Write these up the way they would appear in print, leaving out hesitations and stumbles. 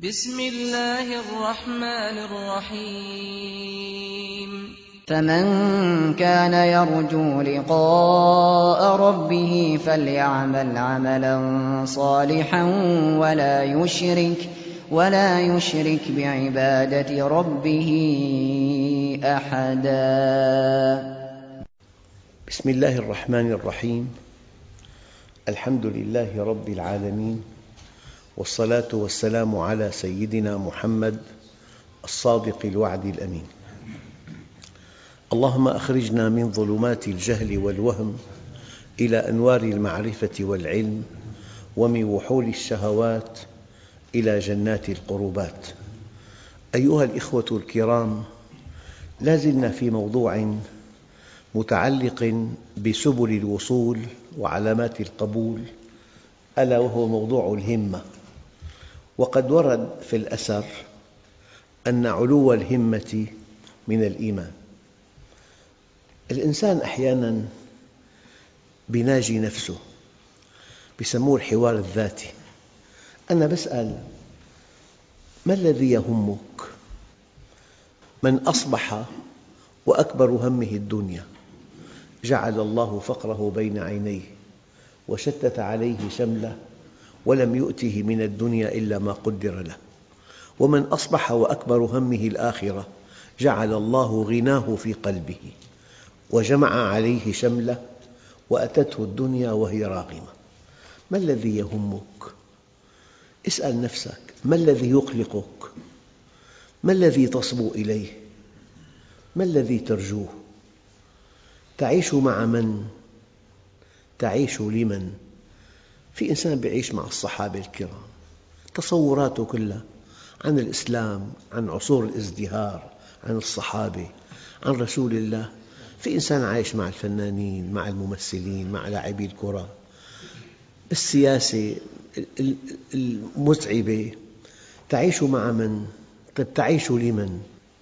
بسم الله الرحمن الرحيم فمن كان يرجو لقاء ربه فليعمل عملا صالحا ولا يشرك بعبادة ربه أحدا. بسم الله الرحمن الرحيم. الحمد لله رب العالمين، والصلاة والسلام على سيدنا محمد الصادق الوعد الأمين. اللهم أخرجنا من ظلمات الجهل والوهم إلى أنوار المعرفة والعلم، ومن وحول الشهوات إلى جنات القربات. أيها الإخوة الكرام، لا زلنا في موضوع متعلق بسبل الوصول وعلامات القبول، ألا وهو موضوع الهمة. وقد ورد في الأثر أن علو الهمة من الإيمان. الإنسان أحياناً بيناجي نفسه، يسموه الحوار الذاتي. أنا بسأل: ما الذي يهمك؟ من أصبح وأكبر همه الدنيا جعل الله فقره بين عينيه وشتت عليه شمله ولم يؤته من الدنيا إلا ما قدر له. ومن أصبح وأكبر همه الآخرة جعل الله غناه في قلبه وجمع عليه شمله وأتته الدنيا وهي راغمة. ما الذي يهمك؟ اسأل نفسك: ما الذي يقلقك؟ ما الذي تصبو إليه؟ ما الذي ترجوه؟ تعيش مع من؟ تعيش لمن؟ في إنسان يعيش مع الصحابة الكرام، تصوراته كلها عن الإسلام، عن عصور الازدهار، عن الصحابة، عن رسول الله. في إنسان عايش مع الفنانين، مع الممثلين، مع لاعبي الكرة، السياسة المتعبة. تعيش مع من؟ طيب تعيش لمن؟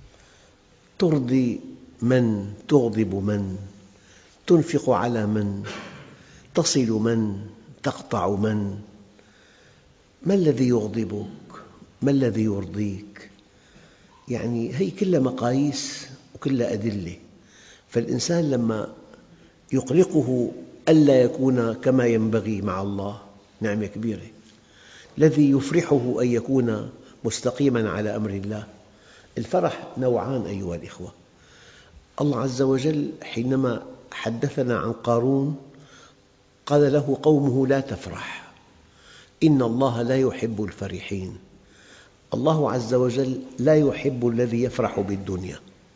ترضي من؟ تغضب من؟ تنفق على من؟ تصل من؟ تقطع من؟ ما الذي يغضبك؟ ما الذي يرضيك؟ يعني هي كلها مقاييس وكلها أدلة. فالإنسان لما يقلقه ألا يكون كما ينبغي مع الله نعمة كبيرة. الذي يفرحه أن يكون مستقيما على أمر الله. الفرح نوعان أيها الإخوة. الله عز وجل حينما حدثنا عن قارون قال له قومه: لا تفرح، إن الله لا يحب الفرحين. الله عز وجل لا يحب الذي يفرح بالدنيا،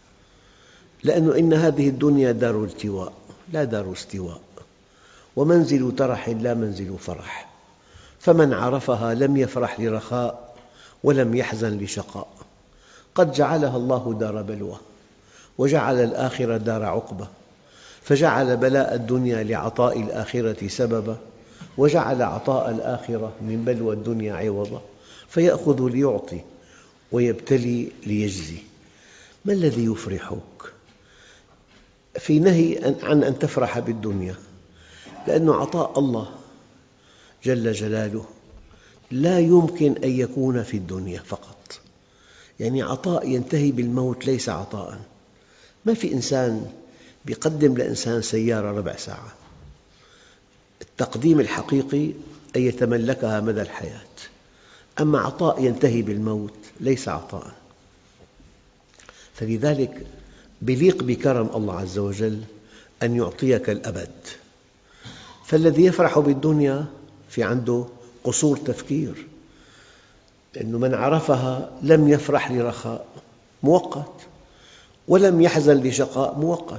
لأن إن هذه الدنيا دار التواء لا دار استواء، ومنزل ترح لا منزل فرح. فمن عرفها لم يفرح لرخاء ولم يحزن لشقاء. قد جعلها الله دار بلوى، وجعل الآخرة دار عقبة، فجعل بلاء الدنيا لعطاء الآخرة سببا، وجعل عطاء الآخرة من بلوى الدنيا عوضا، فيأخذ ليعطي ويبتلي ليجزي. ما الذي يفرحك؟ في نهي عن أن تفرح بالدنيا، لأن عطاء الله جل جلاله لا يمكن أن يكون في الدنيا فقط. يعني عطاء ينتهي بالموت ليس عطاء. ما في إنسان يقدم لإنسان سيارة ربع ساعة. التقديم الحقيقي أن يتملكها مدى الحياة. أما عطاء ينتهي بالموت ليس عطاء. فلذلك يليق بكرم الله عز وجل أن يعطيك الأبد. فالذي يفرح بالدنيا في عنده قصور تفكير، لأن من عرفها لم يفرح لرخاء مؤقت، ولم يحزن لشقاء مؤقت.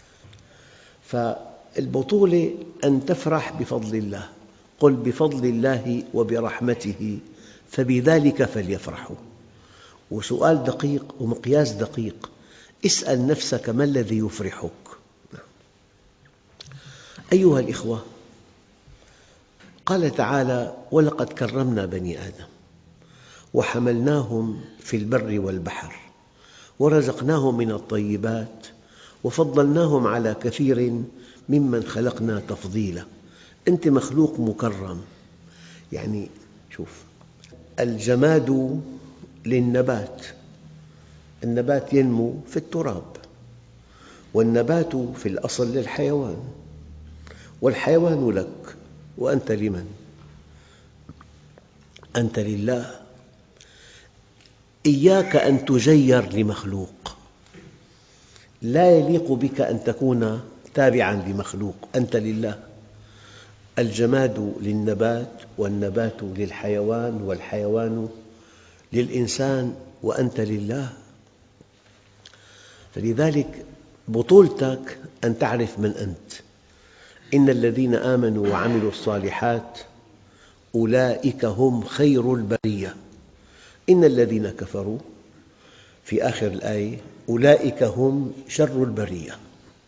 فالبطولة أن تفرح بفضل الله. قل بفضل الله وبرحمته فبذلك فليفرحوا. وسؤال دقيق ومقياس دقيق. اسأل نفسك: ما الذي يفرحك؟ أيها الإخوة، قال تعالى: ولقد كرمنا بني آدم وحملناهم في البر والبحر ورزقناهم من الطيبات وفضلناهم على كثير ممن خلقنا تفضيلا. أنت مخلوق مكرم. يعني شوف، الجماد للنبات، النبات ينمو في التراب، والنبات في الأصل للحيوان، والحيوان لك، وأنت لمن؟ أنت لله. إياك أن تجير لمخلوق، لا يليق بك أن تكون تابعاً لمخلوق، أنت لله. الجماد للنبات، والنبات للحيوان، والحيوان للإنسان، وأنت لله. فلذلك بطولتك أن تعرف من أنت. إن الذين آمنوا وعملوا الصالحات أولئك هم خير البرية. إن الذين كفروا في آخر الآية أولئك هم شر البرية.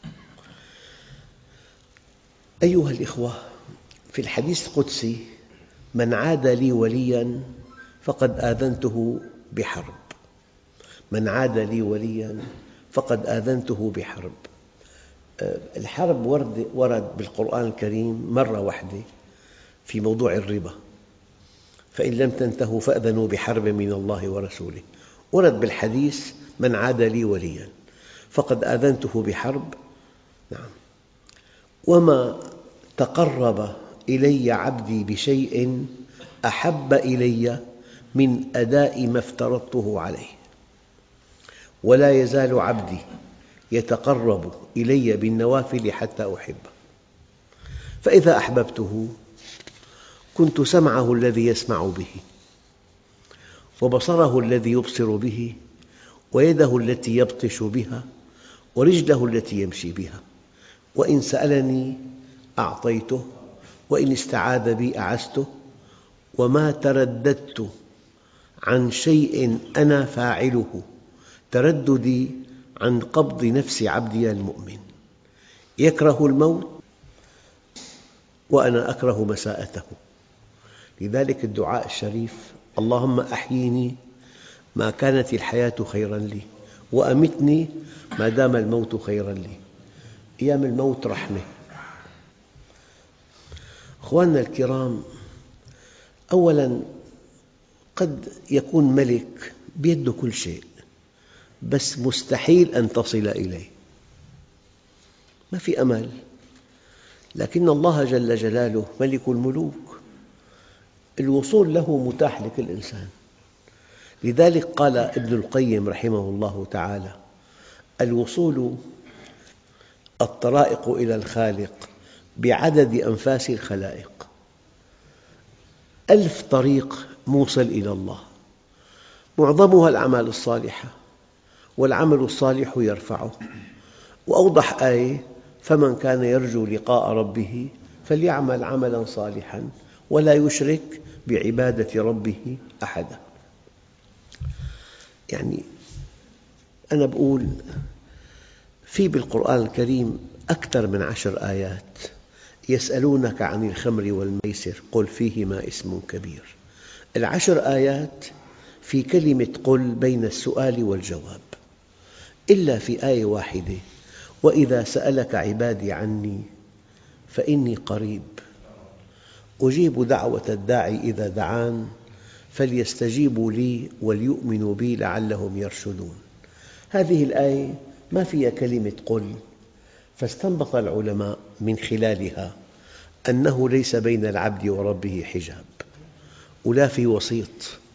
أيها الإخوة، في الحديث القدسي: من عاد لي ولياً فقد آذنته بحرب. من عاد لي ولياً فقد آذنته بحرب. الحرب ورد بالقرآن الكريم مرة واحدة في موضوع الربا: فإن لم تنتهوا فأذنوا بحرب من الله ورسوله. ورد بالحديث: من عاد لي ولياً فقد آذنته بحرب. نعم. وما تقرب إلي عبدي بشيء أحب إلي من أداء ما افترضته عليه، ولا يزال عبدي يتقرب إلي بالنوافل حتى أحبه، فإذا أحببته كنت سمعه الذي يسمع به، وبصره الذي يبصر به، ويده التي يبطش بها، ورجله التي يمشي بها. وإن سألني أعطيته، وإن استعاذ بي أعزته، وما ترددت عن شيء أنا فاعله ترددي عن قبض نفس عبدي المؤمن. يكره الموت وأنا أكره مساءته. لذلك الدعاء الشريف: اللهم أحيني ما كانت الحياة خيراً لي، وأمتني ما دام الموت خيراً لي. أيام الموت رحمة. أخواننا الكرام، أولاً قد يكون ملك بيده كل شيء، بس مستحيل أن تصل إليه، ما في أمل. لكن الله جل جلاله ملك الملوك، الوصول له متاح لكل إنسان. لذلك قال ابن القيم رحمه الله تعالى: الوصول الطرائق إلى الخالق بعدد أنفاس الخلائق. 1000 طريق موصل إلى الله، معظمها الأعمال الصالحة، والعمل الصالح يرفعه. وأوضح آية: فمن كان يرجو لقاء ربه فليعمل عملاً صالحاً ولا يشرك بعبادة ربه أحداً. يعني أنا أقول في بالقرآن الكريم أكثر من 10 آيات: يسألونك عن الخمر والميسر قل فيهما اسم كبير. 10 آيات في كلمة قل بين السؤال والجواب، إلا في آية واحدة: وإذا سألك عبادي عني فإني قريب أجيب دعوة الداعي إذا دعان فليستجيبوا لي وليؤمنوا بي لعلهم يرشدون. هذه الآية ما فيها كلمة قل، فاستنبط العلماء من خلالها أنه ليس بين العبد وربه حجاب، ولا في وسيط.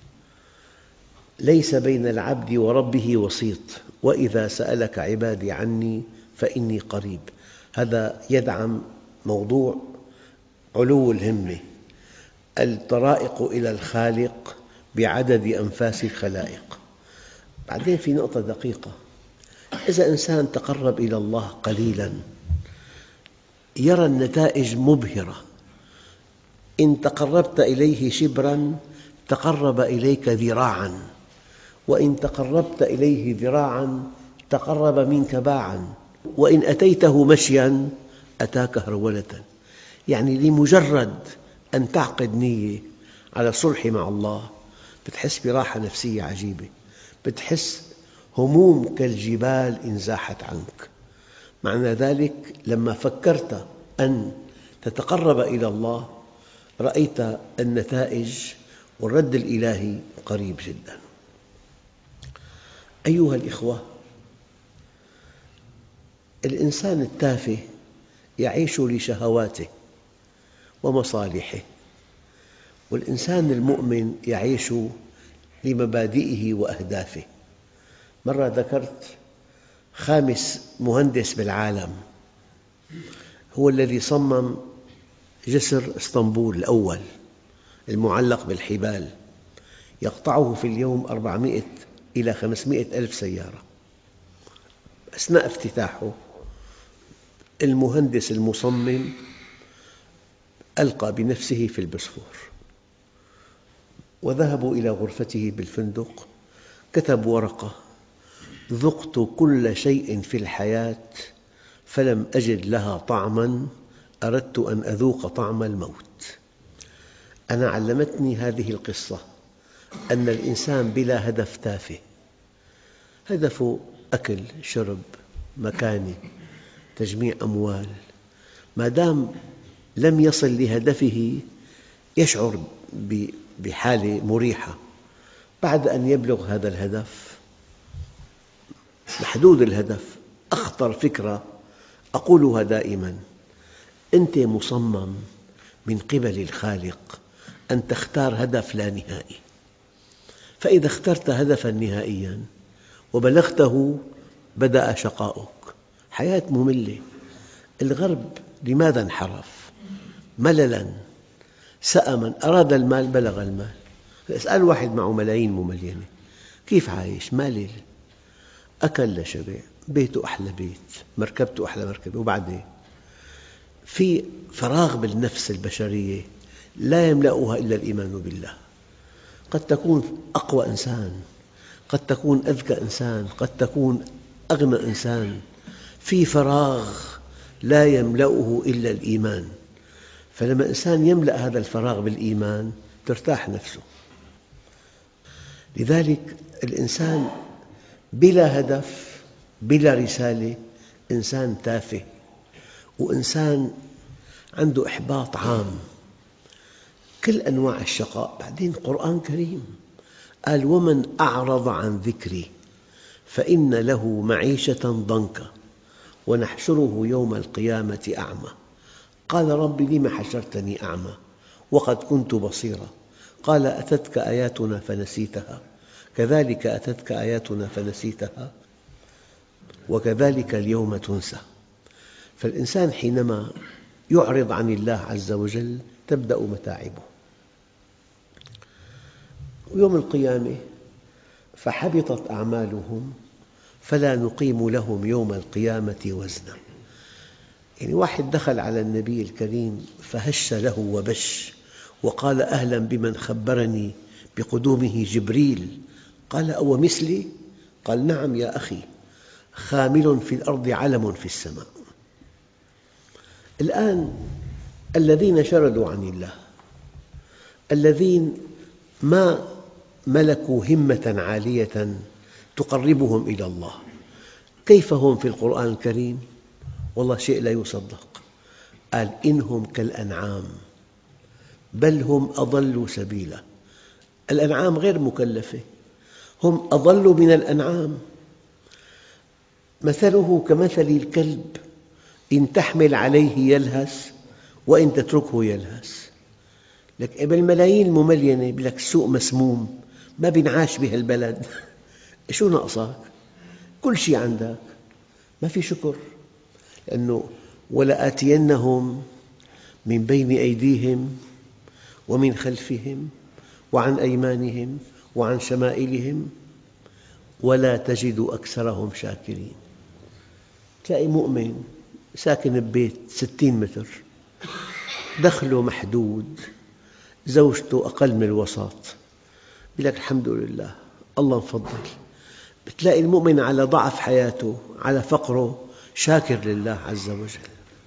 ليس بين العبد وربه وسيط. وإذا سألك عبادي عني فإني قريب. هذا يدعم موضوع علو الهمة، الطرائق إلى الخالق بعدد أنفاس الخلائق. بعدين في نقطة دقيقة: إذا إنسان تقرب إلى الله قليلاً يرى النتائج مبهرة. إن تقربت إليه شبراً تقرب إليك ذراعاً، وإن تقربت إليه ذراعاً تقرب منك باعاً، وإن أتيته مشياً أتاك هرولة. يعني لمجرد أن تعقد نية على صلح مع الله بتحس براحة نفسية عجيبة، بتحس هموم كالجبال انزاحت عنك. معنى ذلك لما فكرت أن تتقرب إلى الله رأيت النتائج والرد الإلهي قريب جدا. أيها الإخوة، الإنسان التافه يعيش لشهواته ومصالحه، والإنسان المؤمن يعيش لمبادئه وأهدافه. مرة ذكرت خامس مهندس بالعالم هو الذي صمم جسر اسطنبول الأول المعلق بالحبال، يقطعه في اليوم 400 إلى 500 ألف سيارة. أثناء افتتاحه المهندس المصمم ألقى بنفسه في البوسفور، وذهبوا إلى غرفته بالفندق، كتب ورقة: ذقت كل شيء في الحياة فلم أجد لها طعماً، أردت أن أذوق طعم الموت. أنا علمتني هذه القصة أن الإنسان بلا هدف تافه، هدفه أكل، شرب، مكانة، تجميع أموال. ما دام لم يصل لهدفه يشعر بحالة مريحة. بعد أن يبلغ هذا الهدف، محدود الهدف، أخطر فكرة أقولها دائماً: أنت مصمم من قبل الخالق أن تختار هدف لا نهائي، فإذا اخترت هدفاً نهائياً وبلغته بدأ شقاؤك. حياة مملة. الغرب لماذا انحرف؟ مللاً، سأماً، أراد المال بلغ المال. اسأل واحد معه ملايين مملينة كيف عايش؟ مالل، أكل لشبع، بيته أحلى بيت، مركبته أحلى مركبة، وبعدين في فراغ بالنفس البشرية لا يملأها إلا الإيمان بالله. قد تكون أقوى إنسان، قد تكون أذكى إنسان، قد تكون أغنى إنسان، في فراغ لا يملأه إلا الإيمان. فلما الإنسان يملأ هذا الفراغ بالإيمان ترتاح نفسه. لذلك الإنسان بلا هدف، بلا رسالة، إنسان تافه، وإنسان عنده إحباط عام، كل أنواع الشقاء. بعدين القرآن الكريم قال: ومن أعرض عن ذكري فإن له معيشة ضنكا ونحشره يوم القيامة أعمى. قال: رب لم حشرتني أعمى وقد كنت بصيرا. قال: أتتك آياتنا فنسيتها كذلك أتتك آياتنا فنسيتها وكذلك اليوم تنسى. فالإنسان حينما يعرض عن الله عز وجل تبدأ متاعبه. يوم القيامة: فحبطت أعمالهم فلا نقيم لهم يوم القيامة وزنا. يعني واحد دخل على النبي الكريم فهش له وبش وقال: أهلا بمن خبرني بقدومه جبريل. قال: أو مثلي؟ قال: نعم يا أخي، خامل في الأرض علم في السماء. الآن الذين شردوا عن الله، الذين ما ملكوا همة عالية تقربهم إلى الله، كيف هم في القرآن الكريم؟ والله شيء لا يصدق. قال: إنهم كالأنعام بل هم أضل سبيلا. الأنعام غير مكلفة، هم أضل من الأنعام. مثله كمثل الكلب إن تحمل عليه يلهث وإن تتركه يلهث. لك بالملايين المملينة يقول لك السوق مسموم، ما بينعاش بهالبلد. شو ناقصك؟ كل شيء عندك، ما في شكر. لأنه ولآتينهم من بين أيديهم ومن خلفهم وعن أيمانهم وعن شمائلهم ولا تجد أكثرهم شاكرين. تلاقي مؤمن ساكن ببيت 60 متر، دخله محدود، زوجته أقل من الوسط، يقول لك الحمد لله الله مفضل. بتلاقي المؤمن على ضعف حياته، على فقره، شاكر لله عز وجل.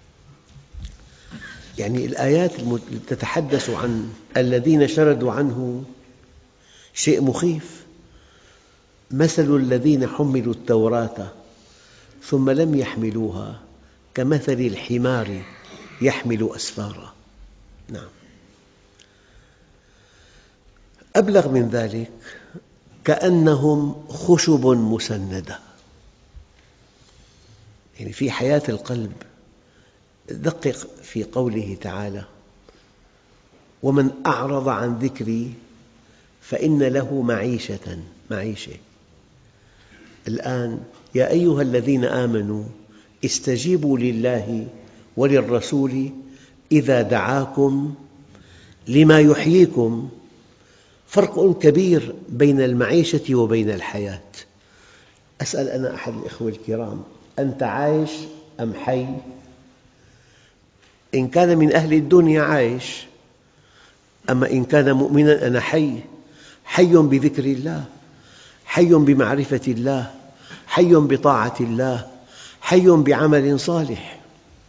يعني الآيات التي تتحدث عن الذين شردوا عنه شيء مخيف. مثل الذين حملوا التوراة ثم لم يحملوها كمثل الحمار يحمل أسفارا. نعم. أبلغ من ذلك كأنهم خشب مسندة. يعني في حياة القلب. دقق في قوله تعالى: ومن أعرض عن ذكري فإن له معيشة. الآن يا أيها الذين آمنوا استجيبوا لله وللرسول إذا دعاكم لما يحييكم. فرق كبير بين المعيشة وبين الحياة. أسأل أنا أحد الإخوة الكرام: أنت عايش أم حي؟ إن كان من أهل الدنيا عايش، أما إن كان مؤمناً أنا حي بذكر الله، حي بمعرفة الله، حي بطاعة الله، حي بعمل صالح.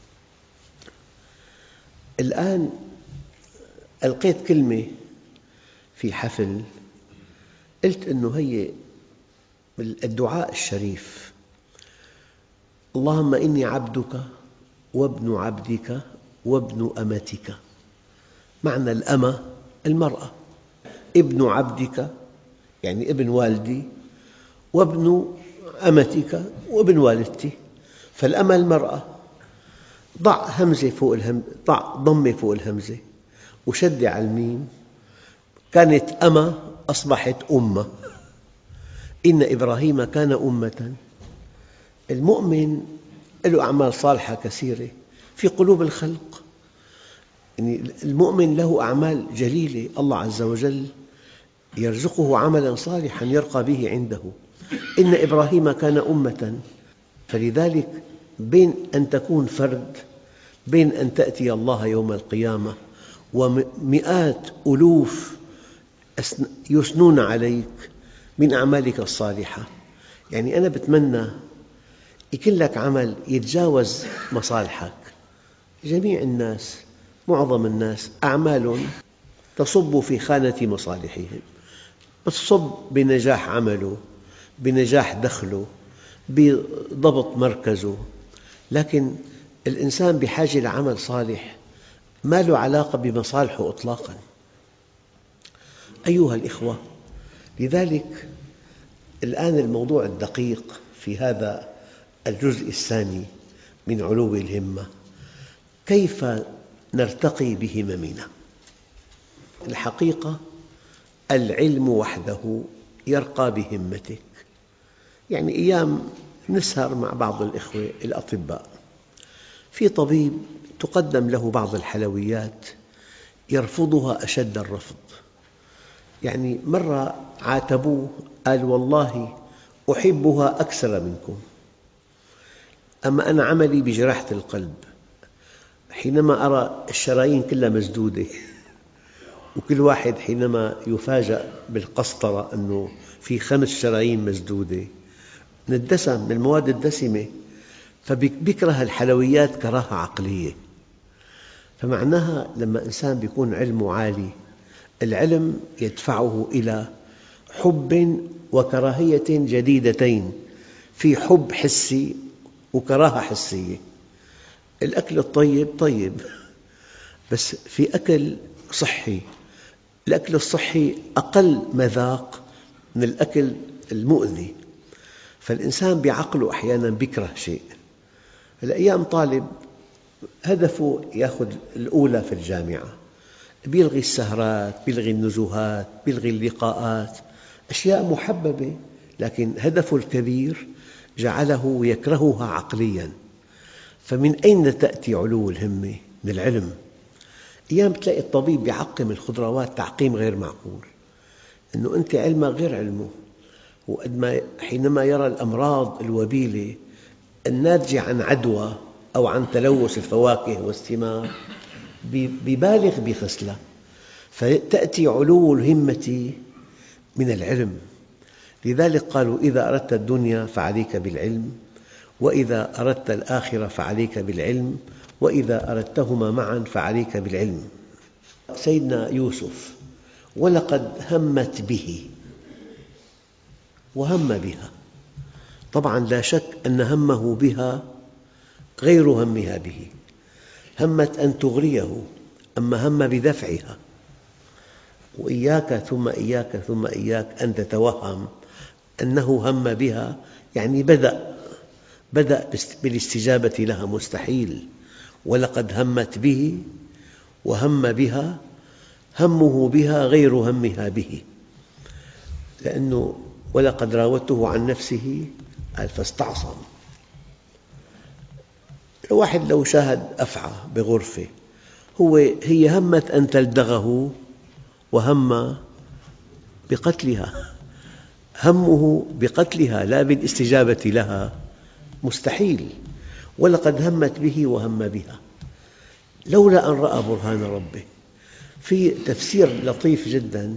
الآن ألقيت كلمة في حفل، قلت أنه هي الدعاء الشريف: اللهم إني عبدك وابن عبدك وابن أمتك. معنى الأمة المرأة، ابن عبدك يعني ابن والدي، وابن أمتك وابن والدتي. فالأمة المرأة. ضع ضمة فوق الهمزة وشدة على الميم. كانت أمة أصبحت أمة. إن إبراهيم كان أمة. المؤمن له أعمال صالحة كثيرة في قلوب الخلق. يعني المؤمن له أعمال جليلة، الله عز وجل يرزقه عملاً صالحاً يرقى به عنده. إن إبراهيم كان أمة. فلذلك بين أن تكون فرد، بين أن تأتي الله يوم القيامة ومئات ألوف يثنون عليك من أعمالك الصالحة. يعني أنا بتمنى يكون لك عمل يتجاوز مصالحك. جميع الناس، معظم الناس أعمال تصب في خانة مصالحهم، تصب بنجاح عمله، بنجاح دخله، بضبط مركزه. لكن الإنسان بحاجة لعمل صالح ما له علاقة بمصالحه إطلاقاً. أيها الإخوة، لذلك الآن الموضوع الدقيق في هذا الجزء الثاني من علو الهمة: كيف نرتقي بهممنا؟ الحقيقة العلم وحده يرقى بهمتك. يعني أيام نسهر مع بعض الإخوة الأطباء، في طبيب تقدم له بعض الحلويات يرفضها أشد الرفض. يعني مرة عاتبوه، قال: والله أحبها أكثر منكم، أما أنا عملي بجراحة القلب. حينما أرى الشرايين كلها مسدودة، وكل واحد حينما يفاجأ بالقسطرة أنه في 5 شرايين مسدودة من الدسم، من المواد الدسمة، فبيكره الحلويات كراهة عقلية. فمعناها لما إنسان يكون علمه عالي، العلم يدفعه إلى حب وكراهية جديدتين. في حب حسي وكراهة حسية. الأكل الطيب طيب، بس في أكل صحي. الأكل الصحي أقل مذاق من الأكل المؤذي. فالإنسان بعقله أحياناً يكره شيء. الأيام طالب هدفه يأخذ الأولى في الجامعة، يلغي السهرات، يلغي النزهات، يلغي اللقاءات، أشياء محببة، لكن هدفه الكبير جعله يكرهها عقلياً. فمن أين تأتي علو الهمة؟ من العلم. أيام تلاقي الطبيب يعقم الخضروات تعقيم غير معقول، أنه أنت علمك غير علمه. حينما يرى الأمراض الوبيلة الناتجة عن عدوى أو عن تلوث الفواكه والثمار بيبالغ بخسلة. فتأتي علو الهمة من العلم. لذلك قالوا: إذا أردت الدنيا فعليك بالعلم، وإذا أردت الآخرة فعليك بالعلم، وإذا أردتهما معاً فعليك بالعلم. سيدنا يوسف: ولقد همت به وهم بها. طبعاً لا شك أن همه بها غير همها به. همت أن تغريه، أما هم بدفعها. وإياك ثم إياك ثم إياك أن تتوهم أنه هم بها، يعني بدأ بالاستجابة لها، مستحيل. ولقد همت به وهم بها، همه بها غير همها به، لأنه ولقد راودته عن نفسه فاستعصم. الواحد لو شاهد أفعى بغرفة، هي همت أن تلدغه وهم بقتلها، همه بقتلها لا بالاستجابة لها، مستحيل. ولقد همت به وهم بها لولا أن رأى برهان ربه. في تفسير لطيف جدا: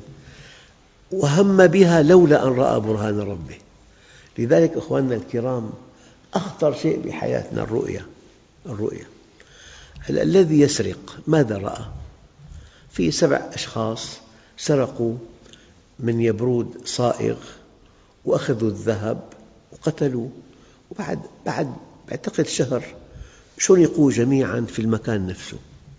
وهم بها لولا أن رأى برهان ربه. لذلك أخواننا الكرام، أخطر شيء بحياتنا الرؤية. الذي يسرق ماذا رأى؟ في 7 أشخاص سرقوا من يبرود صائغ وأخذوا الذهب وقتلوا، بعد أعتقد شهر شنقوا جميعا في المكان نفسه.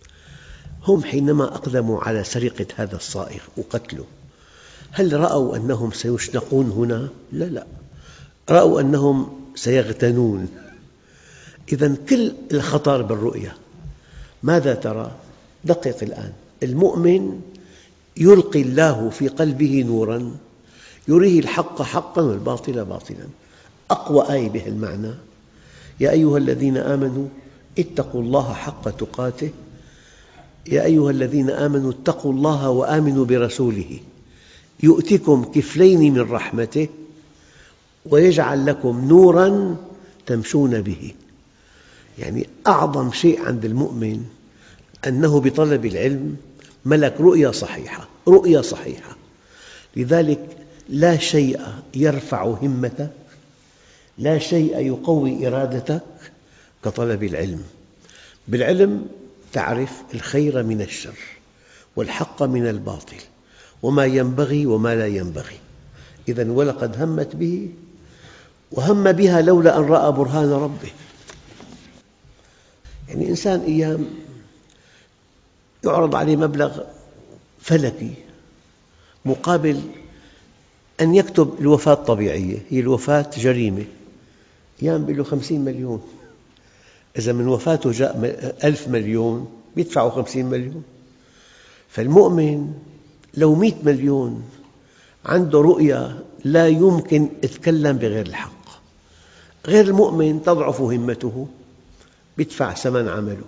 هم حينما أقدموا على سرقة هذا الصائغ وقتله، هل رأوا أنهم سيشنقون هنا؟ لا، رأوا أنهم سيغتنون. إذن كل الخطر بالرؤية. ماذا ترى؟ دقق الآن. المؤمن يلقي الله في قلبه نوراً يريه الحق حقاً والباطل باطلاً. أقوى آية بها المعنى: يا أيها الذين آمنوا اتقوا الله حق تقاته، يا أيها الذين آمنوا اتقوا الله وآمنوا برسوله يؤتكم كفلين من رحمته ويجعل لكم نوراً تمشون به. يعني أعظم شيء عند المؤمن أنه بطلب العلم ملك رؤية صحيحة. لذلك لا شيء يرفع همتك، لا شيء يقوي إرادتك كطلب العلم. بالعلم تعرف الخير من الشر والحق من الباطل وما ينبغي وما لا ينبغي. إذن ولقد همت به وهم بها لولا أن رأى برهان ربه. يعني إنسان أيام يعرض عليه مبلغ فلكي مقابل أن يكتب الوفاة طبيعية، هي الوفاة جريمة، أيام يقول له 50 مليون. إذا من وفاته جاء 1000 مليون يدفعوا 50 مليون. فالمؤمن لو 100 مليون عنده رؤية لا يمكن يتكلم بغير الحق. غير المؤمن تضعف همته، يدفع ثمن عمله.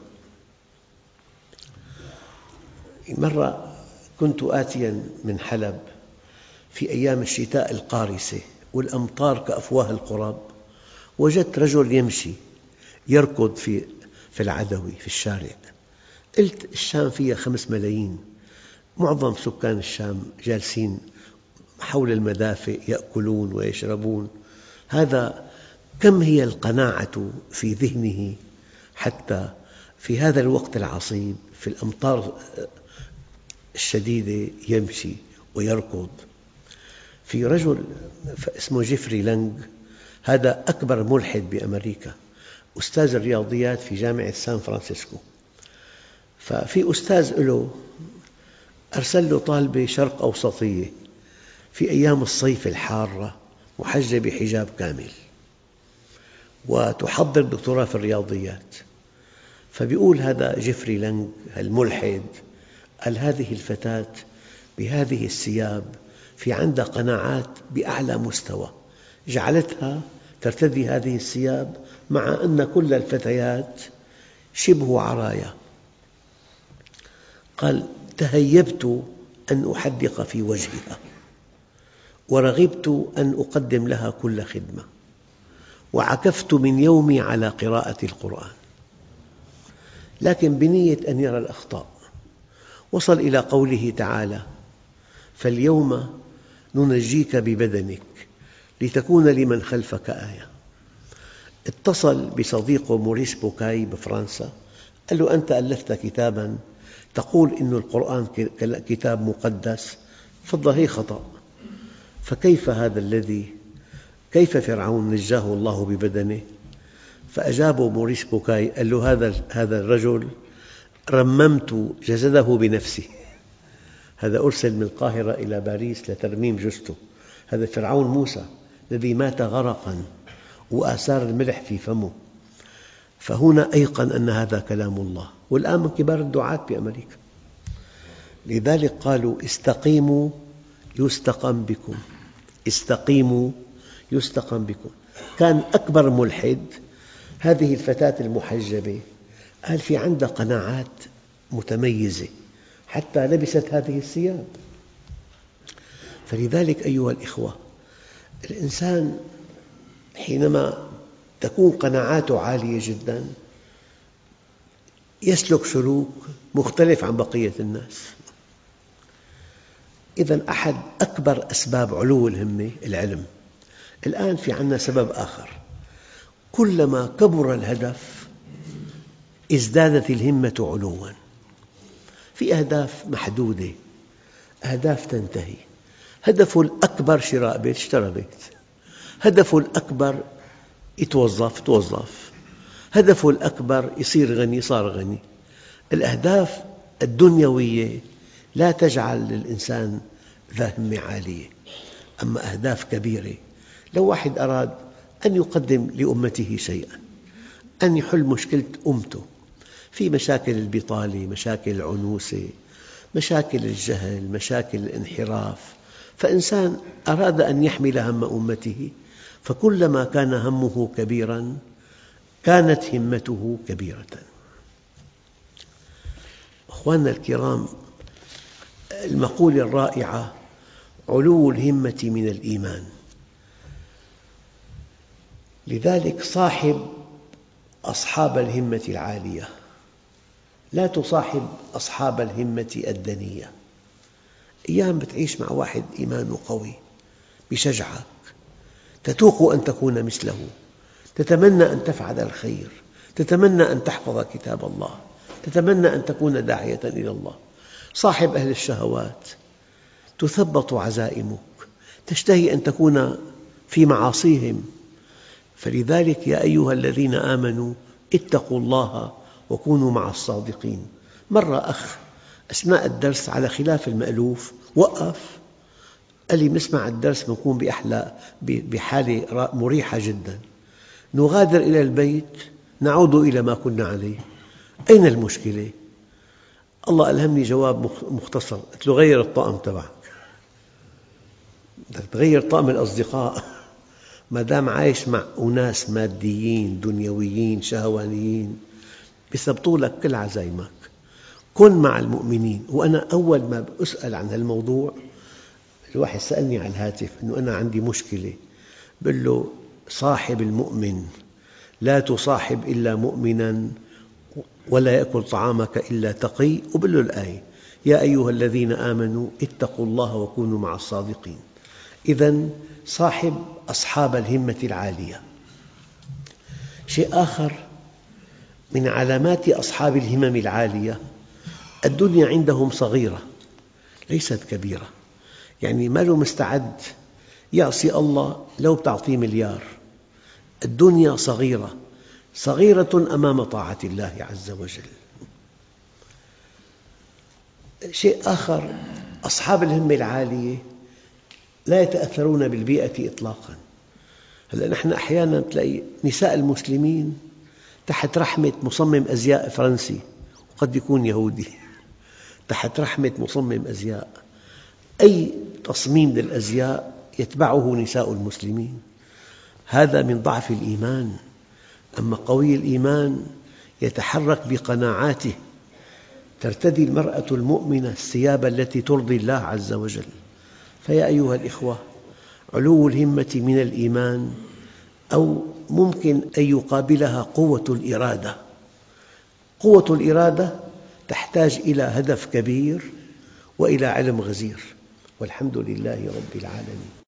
مرة كنت آتياً من حلب في أيام الشتاء القارسة والأمطار كأفواه القراب، وجدت رجل يمشي يركض في العدوي في الشارع. قلت الشام فيها 5 ملايين، معظم سكان الشام جالسين حول المدافئ يأكلون ويشربون. هذا كم هي القناعة في ذهنه حتى في هذا الوقت العصيب في الأمطار الشديدة يمشي ويركض. في رجل اسمه جيفري لانغ، هذا أكبر ملحد بأمريكا، أستاذ الرياضيات في جامعة سان فرانسيسكو. ففي أستاذ له أرسل له طالبة شرق أوسطية في أيام الصيف الحارة، محجبة حجاب كامل وتحضر دكتوراه في الرياضيات. فبيقول هذا جيفري لانغ الملحد، قال هذه الفتاة بهذه الثياب في عندها قناعات بأعلى مستوى، جعلتها ترتدي هذه الثياب مع أن كل الفتيات شبه عرايا. قال تهيبت أن أحدق في وجهها ورغبت أن أقدم لها كل خدمة، وعكفت من يومي على قراءة القرآن، لكن بنية أن يرى الأخطاء. وصل إلى قوله تعالى فاليوم ننجيك ببدنك لتكون لمن خلفك آية. اتصل بصديقه موريس بوكاي بفرنسا، قال له أنت ألفت كتاباً تقول إن القرآن كتاب مقدس، تفضل هي خطأ. فكيف هذا كيف فرعون نجاه الله ببدنه؟ فأجابه موريس بوكاي قال له هذا الرجل رممت جسده بنفسه، هذا أرسل من القاهرة إلى باريس لترميم جثته. هذا فرعون موسى الذي مات غرقا وآثار الملح في فمه. فهنا أيقن أن هذا كلام الله، والآن من كبار الدعاة بأمريكا. لذلك قالوا استقيموا يستقم بكم، استقيموا يستقم بكم. كان أكبر ملحد هذه الفتاة المحجبة، قال في عندها قناعات متميزة حتى لبست هذه الثياب. فلذلك أيها الإخوة، الإنسان حينما تكون قناعاته عالية جداً يسلك سلوك مختلف عن بقية الناس. إذن أحد أكبر أسباب علو الهمة العلم. الآن في عندنا سبب آخر، كلما كبر الهدف ازدادت الهمة علواً. في أهداف محدودة، أهداف تنتهي. هدفه الأكبر شراء بيت، اشترى بيت. هدفه الأكبر يتوظف. هدفه الأكبر يصير غني، صار غني. الأهداف الدنيوية لا تجعل للإنسان ذا همة عالية. أما أهداف كبيرة، لو واحد أراد أن يقدم لأمته شيئاً، أن يحل مشكلة أمته، في مشاكل البطالة، مشاكل العنوسة، مشاكل الجهل، مشاكل الانحراف، فإنسان أراد أن يحمل هم أمته، فكلما كان همه كبيراً كانت همته كبيرة. أخواننا الكرام، المقولة الرائعة علو الهمة من الإيمان. لذلك صاحب أصحاب الهمة العالية، لا تصاحب أصحاب الهمة الدنية. أيام بتعيش مع واحد إيمانه قوي بيشجعك، تتوق أن تكون مثله، تتمنى أن تفعل الخير، تتمنى أن تحفظ كتاب الله، تتمنى أن تكون داعية إلى الله. صاحب أهل الشهوات تثبط عزائمك، تشتهي أن تكون في معاصيهم. فلذلك يا أيها الذين آمنوا اتقوا الله وكونوا مع الصادقين. مرة أخ أثناء الدرس على خلاف المألوف وقف، قال لي نسمع الدرس بنكون بحالة مريحة جدا، نغادر إلى البيت نعود إلى ما كنا عليه، أين المشكلة؟ الله ألهمني جواب مختصر، قلت له غير الطقم تبعك، بدك تغير طقم الأصدقاء. ما دام عايش مع أناس ماديين دنيويين شهوانيين بيثبطوا لك كل عزايمك. كن مع المؤمنين. وأنا أول ما أسأل عن هالموضوع، الواحد سألني على الهاتف أنه أنا عندي مشكلة، بقول له صاحب المؤمن، لا تصاحب إلا مؤمناً ولا يأكل طعامك إلا تقي. وبقول له الآية يا أيها الذين آمنوا اتقوا الله وكونوا مع الصادقين. إذن صاحب أصحاب الهمة العالية. شيء آخر من علامات أصحاب الهمم العالية، الدنيا عندهم صغيرة ليست كبيرة، يعني ما له مستعد يعصي الله لو تعطيه مليار. الدنيا صغيرة، صغيرة أمام طاعة الله عز وجل. شيء آخر، أصحاب الهمة العالية لا يتأثرون بالبيئة إطلاقاً. هلأ نحن أحياناً تلاقي نساء المسلمين تحت رحمة مصمم أزياء فرنسي، وقد يكون يهودي، تحت رحمة مصمم أزياء، أي تصميم للأزياء يتبعه نساء المسلمين. هذا من ضعف الإيمان. أما قوي الإيمان يتحرك بقناعاته. ترتدي المرأة المؤمنة الثياب التي ترضي الله عز وجل. فيا أيها الإخوة، علو الهمة من الإيمان، أو ممكن أن يقابلها قوة الإرادة. قوة الإرادة تحتاج إلى هدف كبير وإلى علم غزير، والحمد لله رب العالمين.